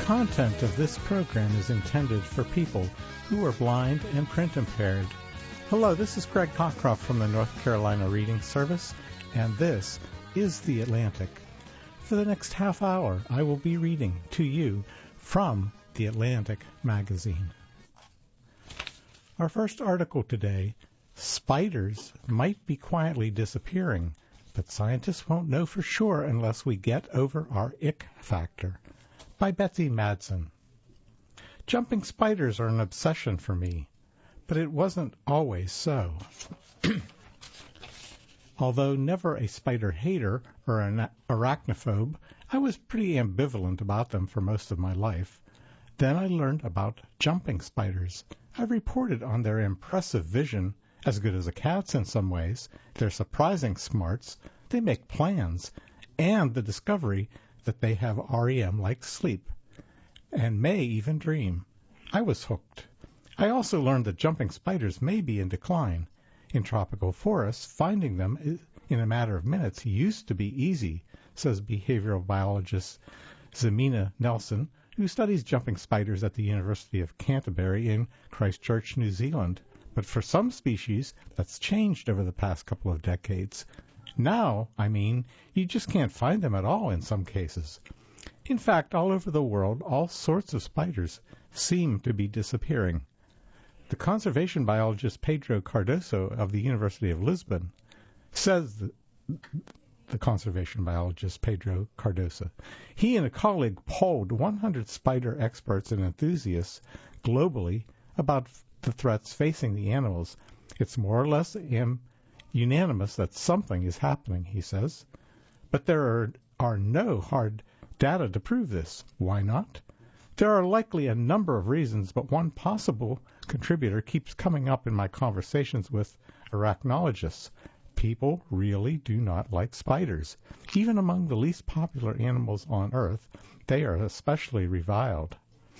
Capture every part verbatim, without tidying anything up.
content of this program is intended for people who are blind and print impaired. Hello, this is Greg Cockcroft from the North Carolina Reading Service, and this is The Atlantic. For the next half hour, I will be reading to you from The Atlantic magazine. Our first article today, Spiders Might Be Quietly Disappearing, but scientists won't know for sure unless we get over our ick factor, by Betsy Madsen. Jumping spiders are an obsession for me, but it wasn't always so. Although never a spider hater or an arachnophobe, I was pretty ambivalent about them for most of my life. Then I learned about jumping spiders. I reported on their impressive vision, as good as a cat's in some ways, their surprising smarts, they make plans, and the discovery that they have R E M like sleep, and may even dream. I was hooked. I also learned that jumping spiders may be in decline. In tropical forests, finding them in a matter of minutes used to be easy, says behavioral biologist Zemina Nelson, who studies jumping spiders at the University of Canterbury in Christchurch, New Zealand. But for some species, that's changed over the past couple of decades. Now, I mean, you just can't find them at all in some cases. In fact, all over the world, all sorts of spiders seem to be disappearing. The conservation biologist Pedro Cardoso of the University of Lisbon says that the conservation biologist Pedro Cardoso. He and a colleague polled one hundred spider experts and enthusiasts globally about the threats facing the animals. It's more or less am, unanimous that something is happening, he says. But there are, are no hard data to prove this. Why not? There are likely a number of reasons, but one possible contributor keeps coming up in my conversations with arachnologists. People really do not like spiders. Even among the least popular animals on Earth, they are especially reviled.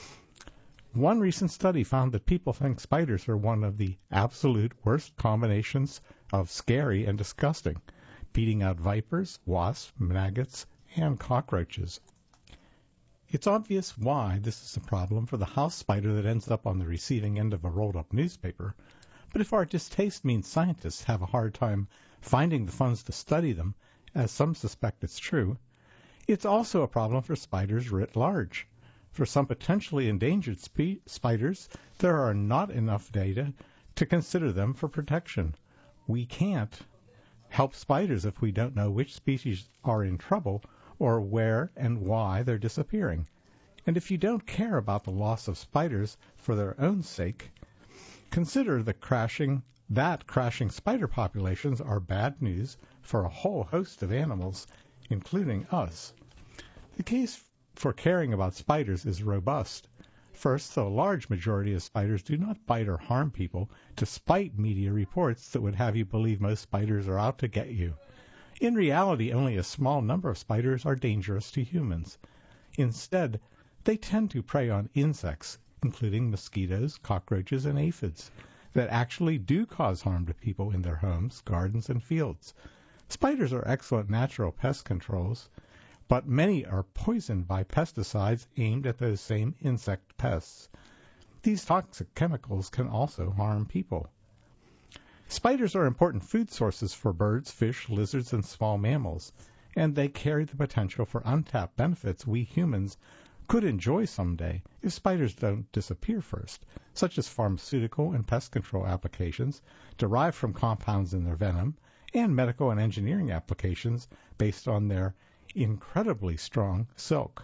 One recent study found that people think spiders are one of the absolute worst combinations of scary and disgusting, beating out vipers, wasps, maggots, and cockroaches. It's obvious why this is a problem for the house spider that ends up on the receiving end of a rolled-up newspaper. But if our distaste means scientists have a hard time finding the funds to study them, as some suspect it's true, it's also a problem for spiders writ large. For some potentially endangered spe- spiders, there are not enough data to consider them for protection. We can't help spiders if we don't know which species are in trouble or where and why they're disappearing. And if you don't care about the loss of spiders for their own sake, consider the crashing, that crashing spider populations are bad news for a whole host of animals, including us. The case for caring about spiders is robust. First, the large majority of spiders do not bite or harm people, despite media reports that would have you believe most spiders are out to get you. In reality, only a small number of spiders are dangerous to humans. Instead, they tend to prey on insects, including mosquitoes, cockroaches, and aphids, that actually do cause harm to people in their homes, gardens, and fields. Spiders are excellent natural pest controls, but many are poisoned by pesticides aimed at those same insect pests. These toxic chemicals can also harm people. Spiders are important food sources for birds, fish, lizards, and small mammals, and they carry the potential for untapped benefits we humans could enjoy someday if spiders don't disappear first, such as pharmaceutical and pest control applications derived from compounds in their venom, and medical and engineering applications based on their incredibly strong silk.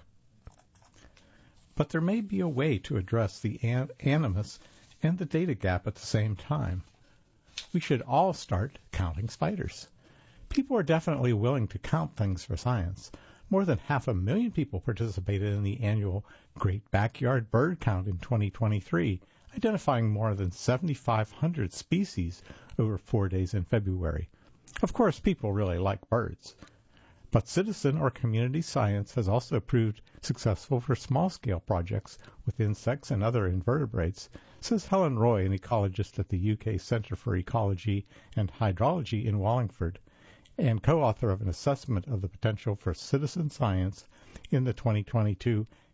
But there may be a way to address the an- animus and the data gap at the same time. We should all start counting spiders. People are definitely willing to count things for science. More than half a million people participated in the annual Great Backyard Bird Count in twenty twenty-three, identifying more than seventy-five hundred species over four days in February. Of course, people really like birds. But citizen or community science has also proved successful for small-scale projects with insects and other invertebrates, says Helen Roy, an ecologist at the U K Centre for Ecology and Hydrology in Wallingford, and co-author of an assessment of the potential for citizen science in the twenty twenty-two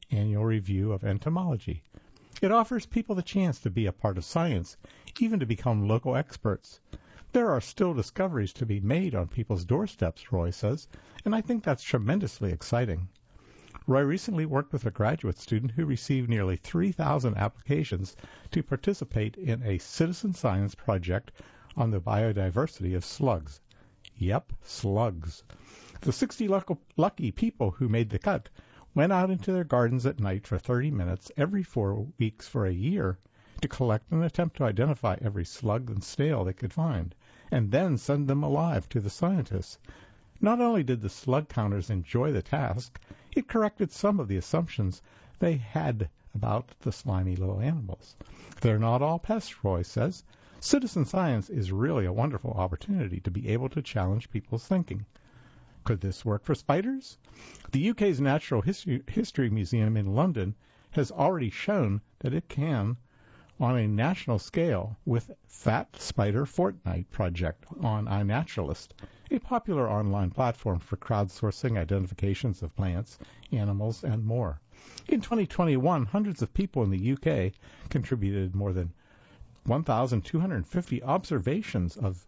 Annual Review of Entomology. It offers people the chance to be a part of science, even to become local experts. There are still discoveries to be made on people's doorsteps, Roy says, and I think that's tremendously exciting. Roy recently worked with a graduate student who received nearly three thousand applications to participate in a citizen science project on the biodiversity of slugs. Yep, slugs. The sixty lucky people who made the cut went out into their gardens at night for thirty minutes every four weeks for a year to collect and attempt to identify every slug and snail they could find, and then send them alive to the scientists. Not only did the slug counters enjoy the task, it corrected some of the assumptions they had about the slimy little animals. They're not all pests, Roy says. Citizen science is really a wonderful opportunity to be able to challenge people's thinking. Could this work for spiders? The U K's Natural History, History Museum in London has already shown that it can on a national scale with Fat Spider Fortnight project on iNaturalist, a popular online platform for crowdsourcing identifications of plants, animals, and more. In twenty twenty-one, hundreds of people in the U K contributed more than one thousand two hundred fifty observations of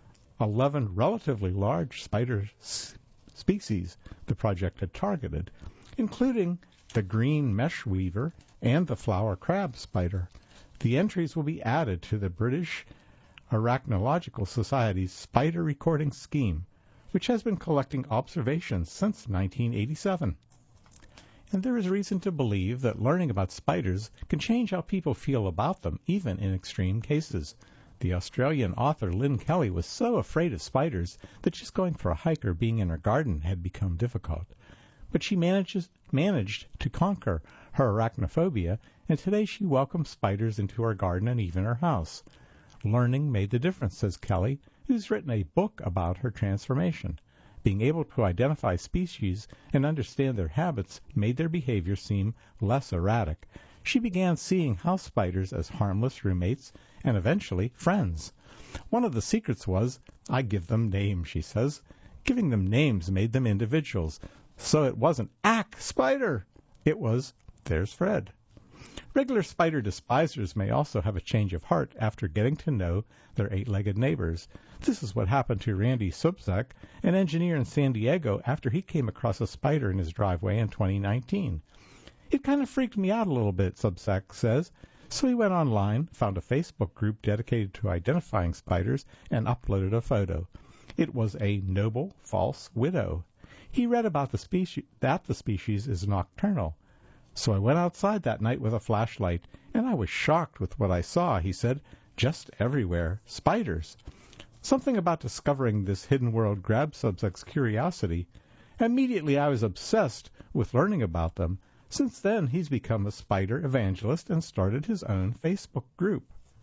eleven relatively large spider s- species the project had targeted, including the green mesh weaver and the flower crab spider. The entries will be added to the British Arachnological Society's Spider Recording Scheme, which has been collecting observations since nineteen eighty-seven. And there is reason to believe that learning about spiders can change how people feel about them, even in extreme cases. The Australian author Lynn Kelly was so afraid of spiders that just going for a hike or being in her garden had become difficult. But she manages, managed to conquer her arachnophobia, and today she welcomes spiders into her garden and even her house. Learning made the difference, says Kelly, who's written a book about her transformation. Being able to identify species and understand their habits made their behavior seem less erratic. She began seeing house spiders as harmless roommates and eventually friends. One of the secrets was, I give them names, she says. Giving them names made them individuals. So it wasn't, ack, spider! It was, there's Fred. Regular spider despisers may also have a change of heart after getting to know their eight-legged neighbors. This is what happened to Randy Subzak, an engineer in San Diego, after he came across a spider in his driveway in twenty nineteen. It kind of freaked me out a little bit, Subzak says, so he went online, found a Facebook group dedicated to identifying spiders, and uploaded a photo. It was a noble false widow. He read about the species that the species is nocturnal. So I went outside that night with a flashlight, and I was shocked with what I saw, he said, just everywhere, spiders. Something about discovering this hidden world grabbed Subzak's curiosity. Immediately I was obsessed with learning about them. Since then, he's become a spider evangelist and started his own Facebook group.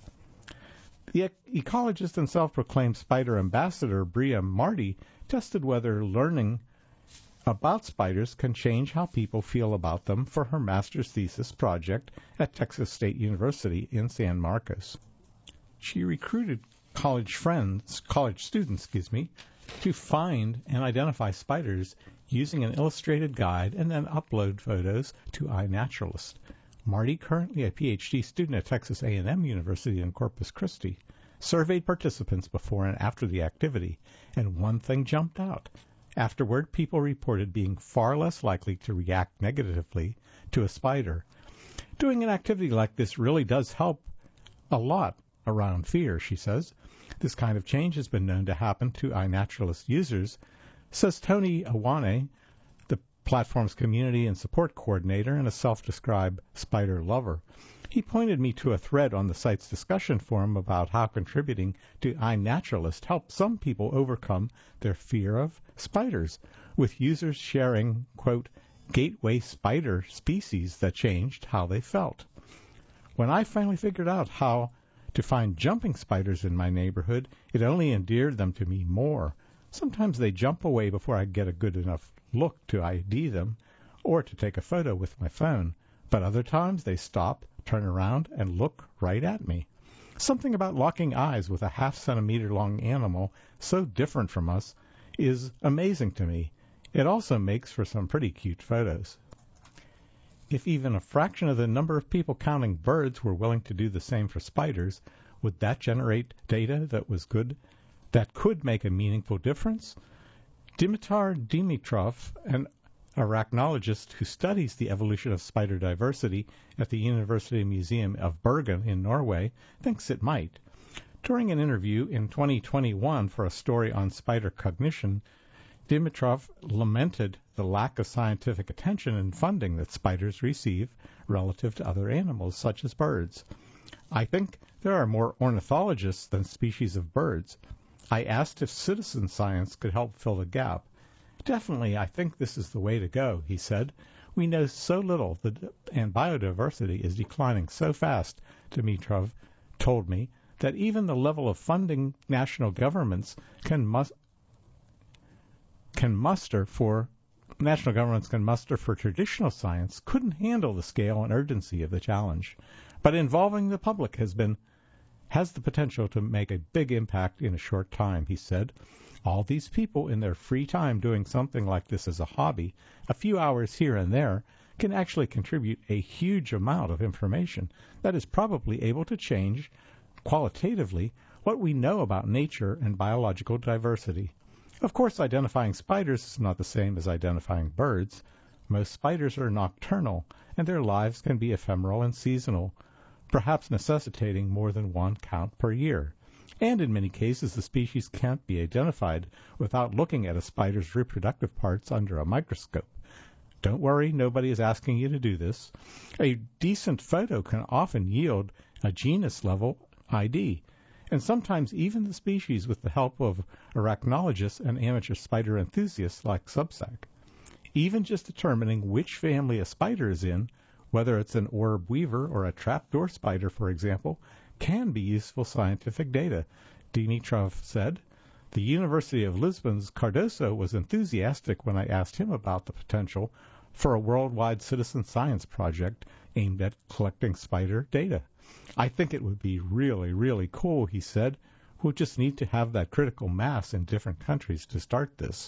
The ecologist and self-proclaimed spider ambassador Bria Marty tested whether learning about spiders can change how people feel about them for her master's thesis project at Texas State University in San Marcos. She recruited college friends, college students, excuse me, to find and identify spiders using an illustrated guide and then upload photos to iNaturalist. Marty, currently a P H D student at Texas A and M University in Corpus Christi, surveyed participants before and after the activity, and one thing jumped out. Afterward, people reported being far less likely to react negatively to a spider. Doing an activity like this really does help a lot around fear, she says. This kind of change has been known to happen to iNaturalist users, says Tony Awane, the platform's community and support coordinator and a self-described spider lover. He pointed me to a thread on the site's discussion forum about how contributing to iNaturalist helped some people overcome their fear of spiders, with users sharing, quote, gateway spider species that changed how they felt. When I finally figured out how to find jumping spiders in my neighborhood, it only endeared them to me more. Sometimes they jump away before I get a good enough look to I D them or to take a photo with my phone, but other times they stop, turn around, and look right at me. Something about locking eyes with a half-centimeter-long animal so different from us is amazing to me. It also makes for some pretty cute photos. If even a fraction of the number of people counting birds were willing to do the same for spiders, would that generate data that was good, that could make a meaningful difference? Dimitar Dimitrov, an arachnologist who studies the evolution of spider diversity at the University Museum of Bergen in Norway, thinks it might. During an interview in twenty twenty-one for a story on spider cognition, Dimitrov lamented the lack of scientific attention and funding that spiders receive relative to other animals, such as birds. I think there are more ornithologists than species of birds. I asked if citizen science could help fill the gap. Definitely, I think this is the way to go, he said. We know so little, that, and biodiversity is declining so fast, Dimitrov told me, that even the level of funding national governments can mus- can muster for national governments can muster for traditional science couldn't handle the scale and urgency of the challenge. But involving the public has been has the potential to make a big impact in a short time, he said. All these people in their free time doing something like this as a hobby, a few hours here and there, can actually contribute a huge amount of information that is probably able to change, qualitatively, what we know about nature and biological diversity. Of course, identifying spiders is not the same as identifying birds. Most spiders are nocturnal, and their lives can be ephemeral and seasonal, perhaps necessitating more than one count per year. And in many cases, the species can't be identified without looking at a spider's reproductive parts under a microscope. Don't worry, nobody is asking you to do this. A decent photo can often yield a genus-level I D, and sometimes even the species with the help of arachnologists and amateur spider enthusiasts like Substack. Even just determining which family a spider is in, whether it's an orb weaver or a trapdoor spider, for example, can be useful scientific data, Dimitrov said. The University of Lisbon's Cardoso was enthusiastic when I asked him about the potential for a worldwide citizen science project aimed at collecting spider data. I think it would be really, really cool, he said. We'll just need to have that critical mass in different countries to start this.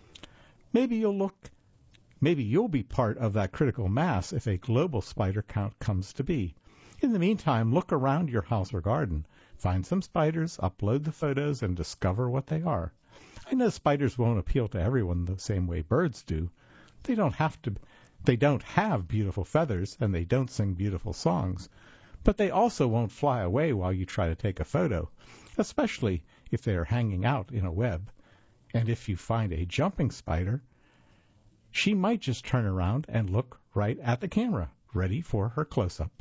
Maybe you'll look, maybe you'll be part of that critical mass if a global spider count comes to be. In the meantime, look around your house or garden. Find some spiders, upload the photos, and discover what they are. I know spiders won't appeal to everyone the same way birds do. They don't have to, they don't have beautiful feathers, and they don't sing beautiful songs. But they also won't fly away while you try to take a photo, especially if they are hanging out in a web. And if you find a jumping spider, she might just turn around and look right at the camera, ready for her close-up.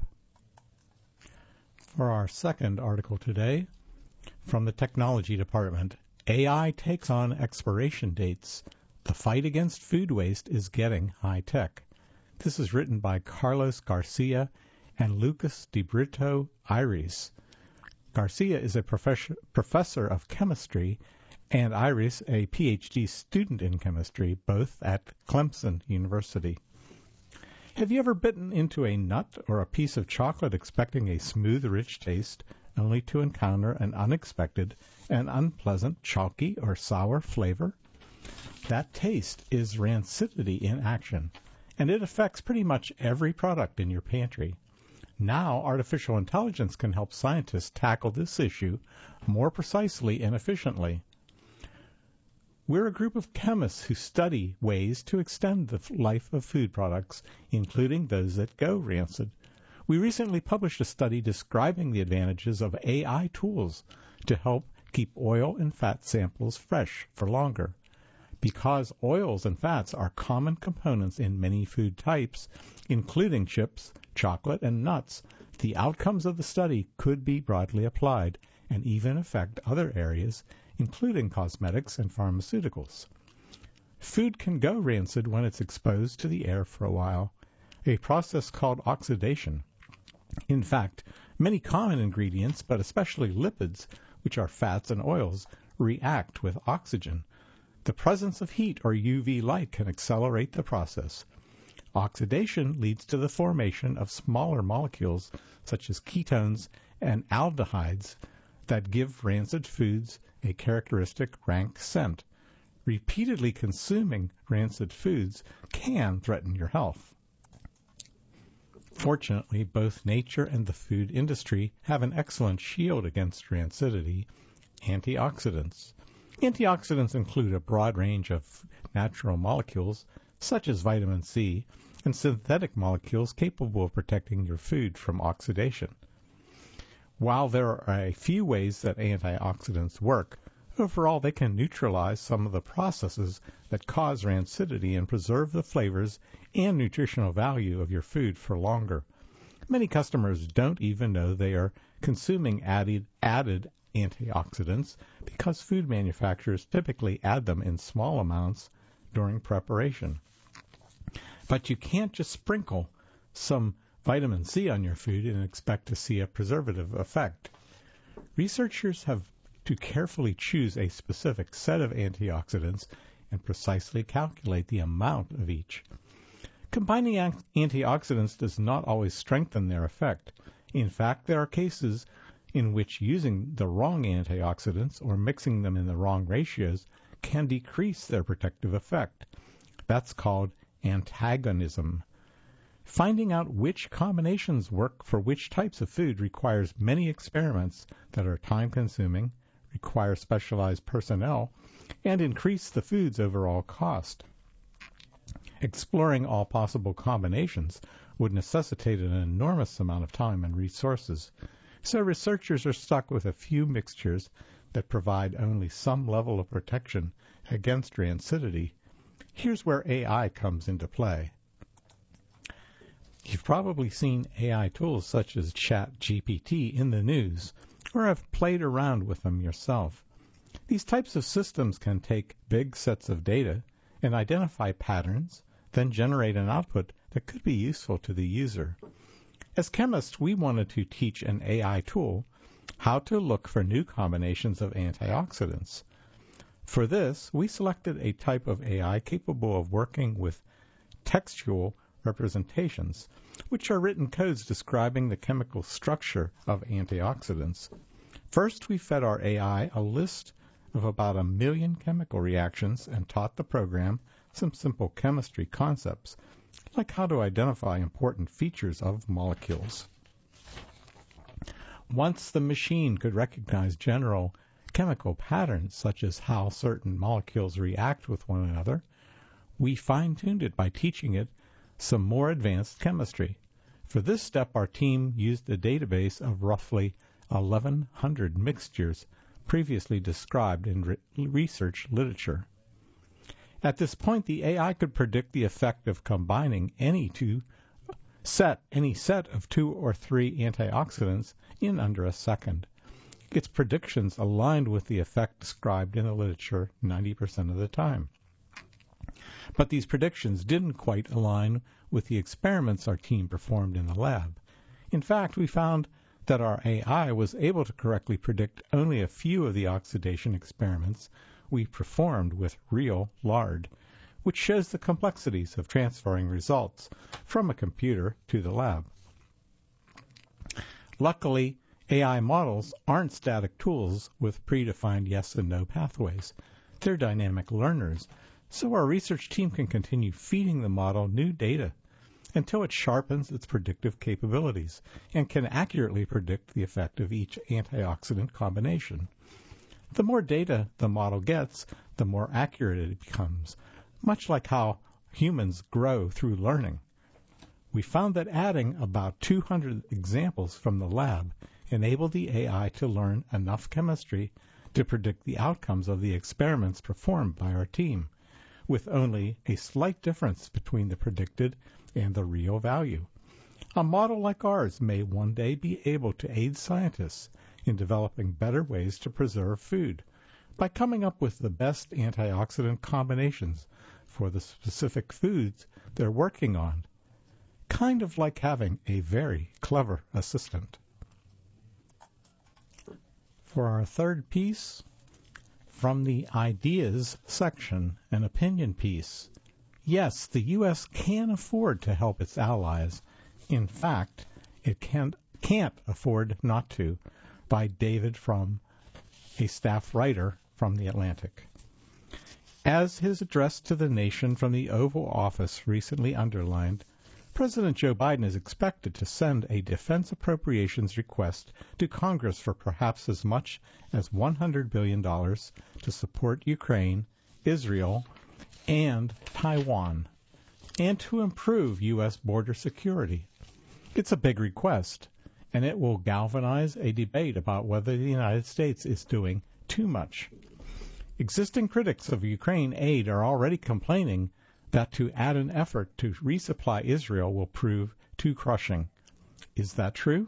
For our second article today, from the Technology Department, A I takes on expiration dates. The fight against food waste is getting high-tech. This is written by Carlos Garcia and Lucas de Brito Iris. Garcia is a professor, professor of chemistry, and Iris a P H D student in chemistry, both at Clemson University. Have you ever bitten into a nut or a piece of chocolate expecting a smooth, rich taste, only to encounter an unexpected and unpleasant chalky or sour flavor? That taste is rancidity in action, and it affects pretty much every product in your pantry. Now, artificial intelligence can help scientists tackle this issue more precisely and efficiently. We're a group of chemists who study ways to extend the life of food products, including those that go rancid. We recently published a study describing the advantages of A I tools to help keep oil and fat samples fresh for longer. Because oils and fats are common components in many food types, including chips, chocolate, and nuts, the outcomes of the study could be broadly applied and even affect other areas, including cosmetics and pharmaceuticals. Food can go rancid when it's exposed to the air for a while, a process called oxidation. In fact, many common ingredients, but especially lipids, which are fats and oils, react with oxygen. The presence of heat or U V light can accelerate the process. Oxidation leads to the formation of smaller molecules, such as ketones and aldehydes, that give rancid foods a characteristic rank scent. Repeatedly consuming rancid foods can threaten your health. Fortunately, both nature and the food industry have an excellent shield against rancidity: antioxidants. Antioxidants include a broad range of natural molecules, such as vitamin C, and synthetic molecules capable of protecting your food from oxidation. While there are a few ways that antioxidants work, overall they can neutralize some of the processes that cause rancidity and preserve the flavors and nutritional value of your food for longer. Many customers don't even know they are consuming added, added antioxidants because food manufacturers typically add them in small amounts during preparation. But you can't just sprinkle some vitamin C on your food and expect to see a preservative effect. Researchers have to carefully choose a specific set of antioxidants and precisely calculate the amount of each. Combining antioxidants does not always strengthen their effect. In fact, there are cases in which using the wrong antioxidants or mixing them in the wrong ratios can decrease their protective effect. That's called antagonism. Finding out which combinations work for which types of food requires many experiments that are time-consuming, require specialized personnel, and increase the food's overall cost. Exploring all possible combinations would necessitate an enormous amount of time and resources, so researchers are stuck with a few mixtures that provide only some level of protection against rancidity. Here's where A I comes into play. You've probably seen A I tools such as ChatGPT in the news, or have played around with them yourself. These types of systems can take big sets of data and identify patterns, then generate an output that could be useful to the user. As chemists, we wanted to teach an A I tool how to look for new combinations of antioxidants. For this, we selected a type of A I capable of working with textual representations, which are written codes describing the chemical structure of antioxidants. First, we fed our A I a list of about a million chemical reactions and taught the program some simple chemistry concepts, like how to identify important features of molecules. Once the machine could recognize general chemical patterns, such as how certain molecules react with one another, we fine-tuned it by teaching it some more advanced chemistry. For this step, our team used a database of roughly eleven hundred mixtures previously described in re- research literature. At this point, the A I could predict the effect of combining any two set any set of two or three antioxidants in under a second. Its predictions aligned with the effect described in the literature ninety percent of the time. But these predictions didn't quite align with the experiments our team performed in the lab. In fact, we found that our A I was able to correctly predict only a few of the oxidation experiments we performed with real lard, which shows the complexities of transferring results from a computer to the lab. Luckily, A I models aren't static tools with predefined yes and no pathways. They're dynamic learners, so our research team can continue feeding the model new data until it sharpens its predictive capabilities and can accurately predict the effect of each antioxidant combination. The more data the model gets, the more accurate it becomes, much like how humans grow through learning. We found that adding about two hundred examples from the lab enabled the A I to learn enough chemistry to predict the outcomes of the experiments performed by our team, with only a slight difference between the predicted and the real value. A model like ours may one day be able to aid scientists in developing better ways to preserve food by coming up with the best antioxidant combinations for the specific foods they're working on, kind of like having a very clever assistant. For our third piece, from the ideas section, an opinion piece. Yes, the U S can afford to help its allies. In fact, it can't, can't afford not to, by David Frum, a staff writer from The Atlantic. As his address to the nation from the Oval Office recently underlined, President Joe Biden is expected to send a defense appropriations request to Congress for perhaps as much as one hundred billion dollars to support Ukraine, Israel, and Taiwan, and to improve U S border security. It's a big request, and it will galvanize a debate about whether the United States is doing too much. Existing critics of Ukraine aid are already complaining that to add an effort to resupply Israel will prove too crushing. Is that true?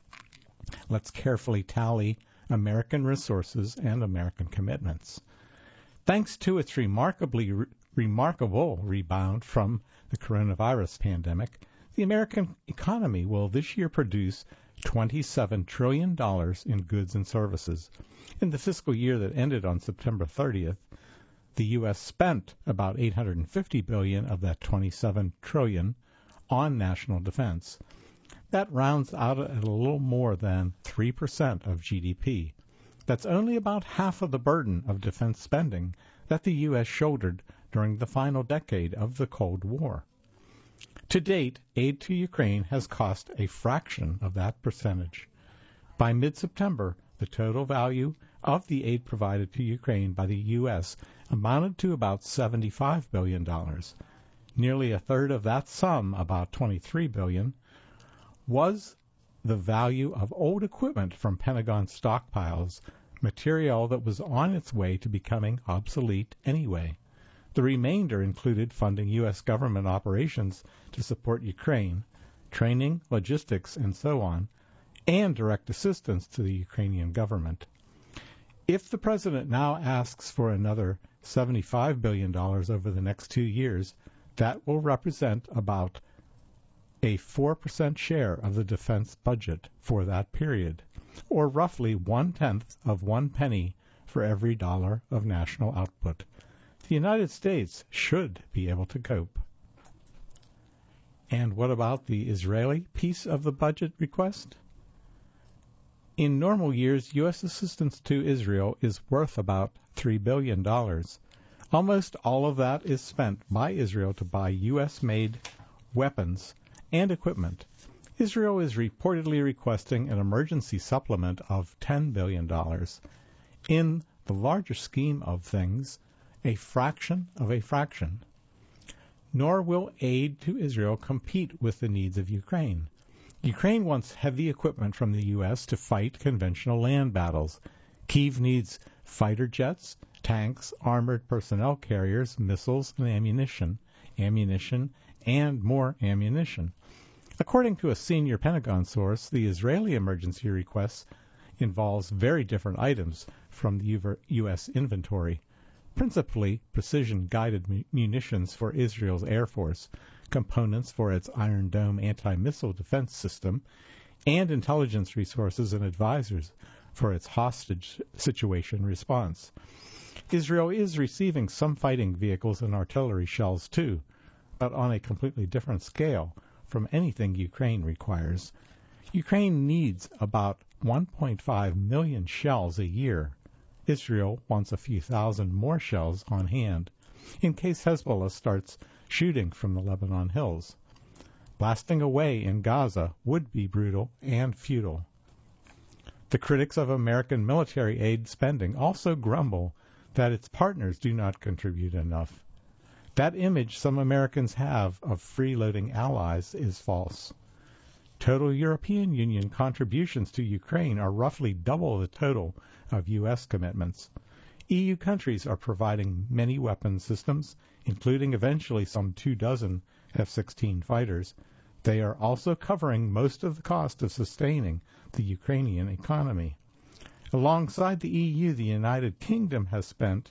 Let's carefully tally American resources and American commitments. Thanks to its remarkably re- remarkable rebound from the coronavirus pandemic, the American economy will this year produce twenty-seven trillion dollars in goods and services. In the fiscal year that ended on September thirtieth, the U S spent about eight hundred fifty billion dollars of that twenty-seven trillion dollars on national defense. That rounds out at a little more than three percent of G D P. That's only about half of the burden of defense spending that the U S shouldered during the final decade of the Cold War. To date, aid to Ukraine has cost a fraction of that percentage. By mid-September, the total value of the aid provided to Ukraine by the U S amounted to about seventy-five billion dollars. Nearly a third of that sum, about twenty-three billion dollars, was the value of old equipment from Pentagon stockpiles, material that was on its way to becoming obsolete anyway. The remainder included funding U S government operations to support Ukraine, training, logistics, and so on, and direct assistance to the Ukrainian government. If the president now asks for another seventy-five billion dollars over the next two years, that will represent about a four percent share of the defense budget for that period, or roughly one-tenth of one penny for every dollar of national output. The United States should be able to cope. And what about the Israeli piece of the budget request? In normal years, U S assistance to Israel is worth about three billion dollars. Almost all of that is spent by Israel to buy U S-made weapons and equipment. Israel is reportedly requesting an emergency supplement of ten billion dollars. In the larger scheme of things, a fraction of a fraction. Nor will aid to Israel compete with the needs of Ukraine. Ukraine wants heavy equipment from the U S to fight conventional land battles. Kyiv needs fighter jets, tanks, armored personnel carriers, missiles, and ammunition, ammunition, and more ammunition. According to a senior Pentagon source, the Israeli emergency request involves very different items from the U S inventory. Principally precision-guided munitions for Israel's Air Force, components for its Iron Dome anti-missile defense system, and intelligence resources and advisors for its hostage situation response. Israel is receiving some fighting vehicles and artillery shells too, but on a completely different scale from anything Ukraine requires. Ukraine needs about one point five million shells a year. Israel wants a few thousand more shells on hand, in case Hezbollah starts shooting from the Lebanon hills. Blasting away in Gaza would be brutal and futile. The critics of American military aid spending also grumble that its partners do not contribute enough. That image some Americans have of freeloading allies is false. Total European Union contributions to Ukraine are roughly double the total of U S commitments. E U countries are providing many weapon systems, including eventually some two dozen F sixteen fighters. They are also covering most of the cost of sustaining the Ukrainian economy. Alongside the E U, the United Kingdom has spent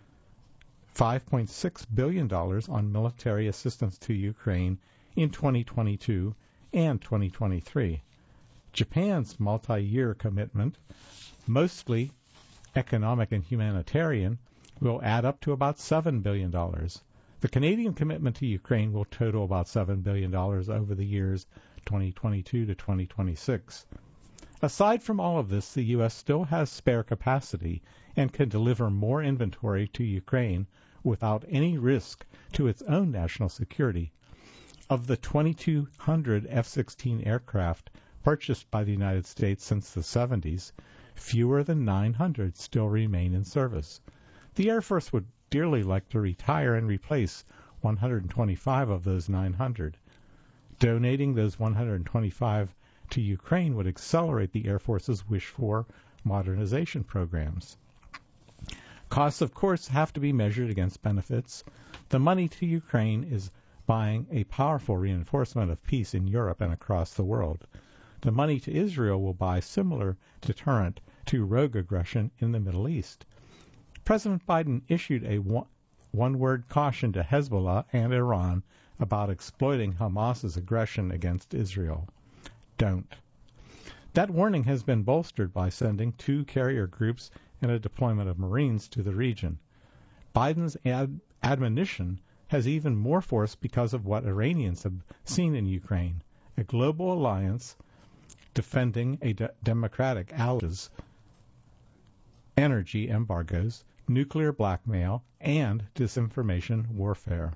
five point six billion dollars on military assistance to Ukraine in twenty twenty-two and twenty twenty-three. Japan's multi-year commitment, mostly economic and humanitarian, will add up to about seven billion dollars. The Canadian commitment to Ukraine will total about seven billion dollars over the years twenty twenty-two to twenty twenty-six. Aside from all of this, the U S still has spare capacity and can deliver more inventory to Ukraine without any risk to its own national security. Of the twenty-two hundred F sixteen aircraft purchased by the United States since the seventies, fewer than nine hundred still remain in service. The Air Force would dearly like to retire and replace one hundred twenty-five of those nine hundred. Donating those one hundred twenty-five to Ukraine would accelerate the Air Force's wish-for modernization programs. Costs, of course, have to be measured against benefits. The money to Ukraine is buying a powerful reinforcement of peace in Europe and across the world. The money to Israel will buy similar deterrent to rogue aggression in the Middle East. President Biden issued a one, one-word caution to Hezbollah and Iran about exploiting Hamas's aggression against Israel. Don't. That warning has been bolstered by sending two carrier groups and a deployment of Marines to the region. Biden's ad- admonition has even more force because of what Iranians have seen in Ukraine, a global alliance defending a de- democratic allies, energy embargoes, nuclear blackmail, and disinformation warfare.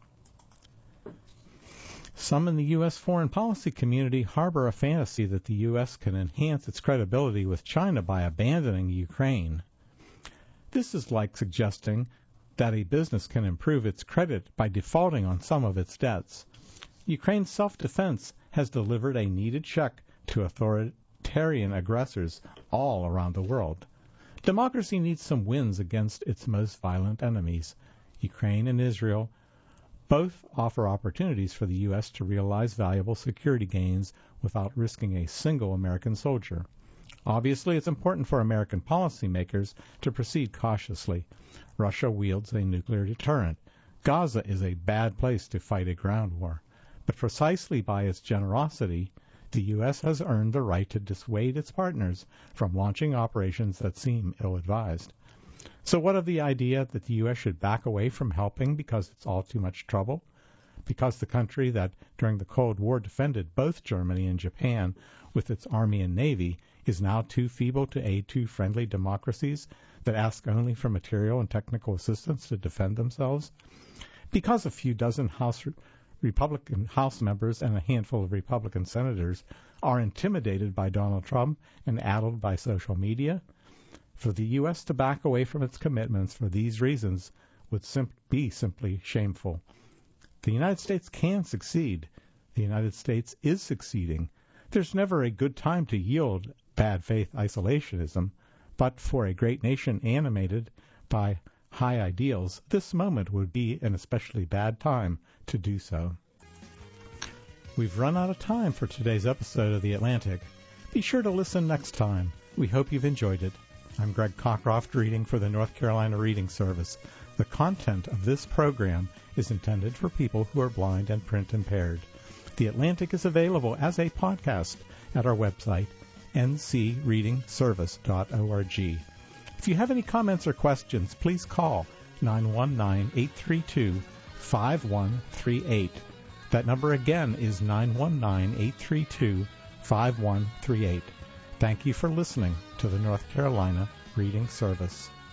Some in the U S foreign policy community harbor a fantasy that the U S can enhance its credibility with China by abandoning Ukraine. This is like suggesting that a business can improve its credit by defaulting on some of its debts. Ukraine's self-defense has delivered a needed check to authoritarian aggressors all around the world. Democracy needs some wins against its most violent enemies. Ukraine and Israel both offer opportunities for the U S to realize valuable security gains without risking a single American soldier. Obviously, it's important for American policymakers to proceed cautiously. Russia wields a nuclear deterrent. Gaza is a bad place to fight a ground war. But precisely by its generosity, the U S has earned the right to dissuade its partners from launching operations that seem ill-advised. So what of the idea that the U S should back away from helping because it's all too much trouble? Because the country that during the Cold War defended both Germany and Japan with its army and navy is now too feeble to aid two friendly democracies that ask only for material and technical assistance to defend themselves? Because a few dozen House Republican House members and a handful of Republican senators are intimidated by Donald Trump and addled by social media? For the U S to back away from its commitments for these reasons would sim- be simply shameful. The United States can succeed. The United States is succeeding. There's never a good time to yield bad faith isolationism, but for a great nation animated by high ideals, this moment would be an especially bad time to do so. We've run out of time for today's episode of The Atlantic. Be sure to listen next time. We hope you've enjoyed it. I'm Greg Cockcroft reading for the North Carolina Reading Service. The content of this program is intended for people who are blind and print impaired. The Atlantic is available as a podcast at our website, n c reading service dot org. If you have any comments or questions, please call nine one nine, eight three two, five one three eight. That number again is nine one nine, eight three two, five one three eight. Thank you for listening to the North Carolina Reading Service.